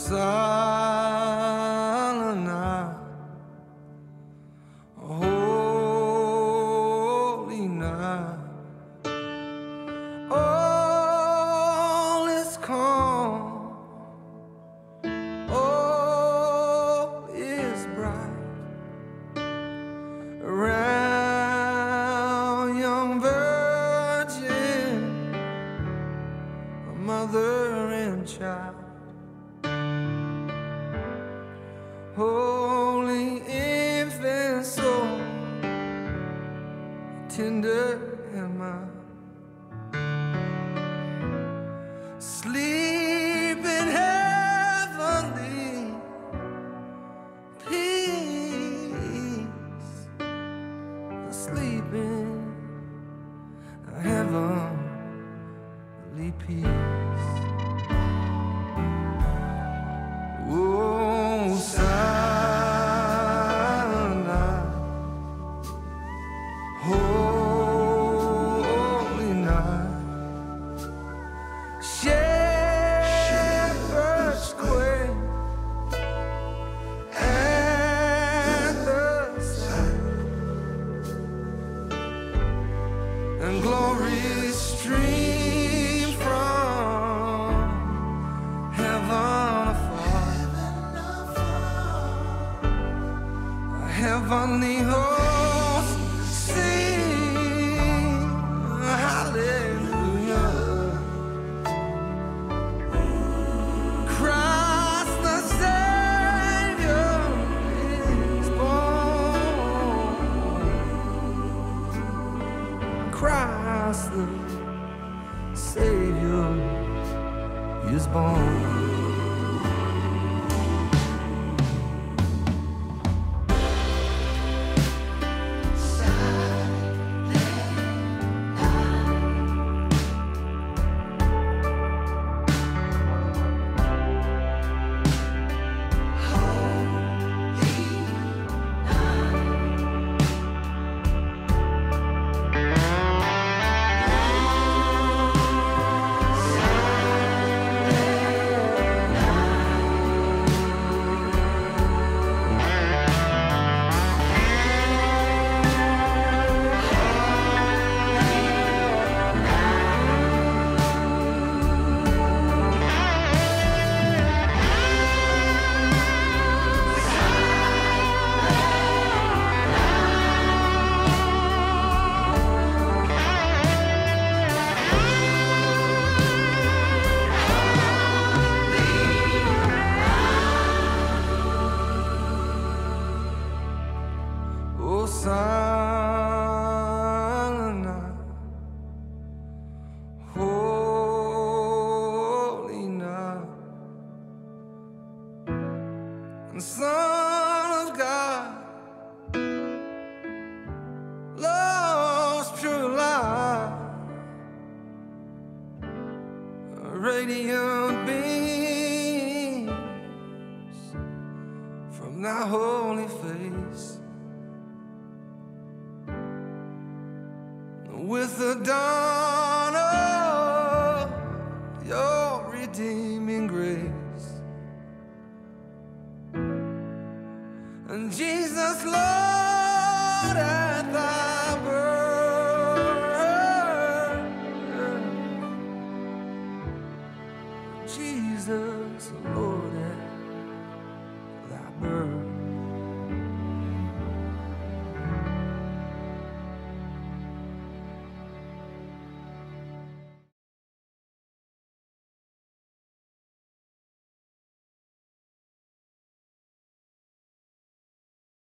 silent night, a holy night. All is calm, all is bright around young virgin, a mother and child. Holy infant soul, tender and mild, sleep in heavenly peace, sleep in heavenly peace. Oh, silent night, holy night, shepherds quake at the sight, and glory stream from heaven afar. Heavenly hosts sing hallelujah. Christ the Savior is born. Christ the Savior is born. Oh, silent night, holy night, and Son of God, love's true light, radiant beams from thy holy face. With the dawn of your redeeming grace, and Jesus, Lord, at thy birth, Jesus, Lord, at thy birth.